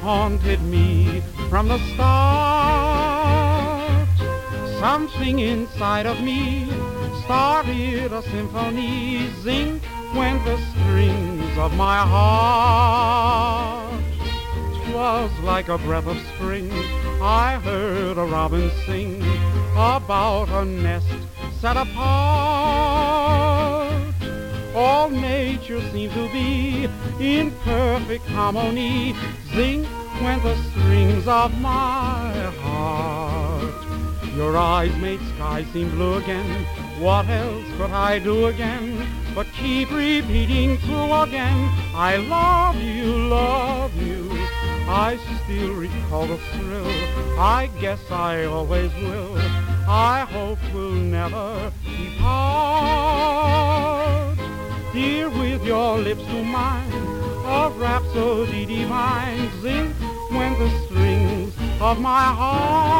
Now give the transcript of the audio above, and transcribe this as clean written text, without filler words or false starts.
haunted me from the start. Something inside of me started a symphony. Zing went the strings of my heart. 'Twas like a breath of spring. I heard a robin sing about a nest set apart. All nature seemed to be in perfect harmony. Zing went the strings of my heart. Your eyes made sky seem blue again. What else could I do again but keep repeating through again? I love you, love you. I still recall the thrill. I guess I always will. I hope we'll never depart. Dear, with your lips to mine, of rhapsody divine, zing went the strings of my heart.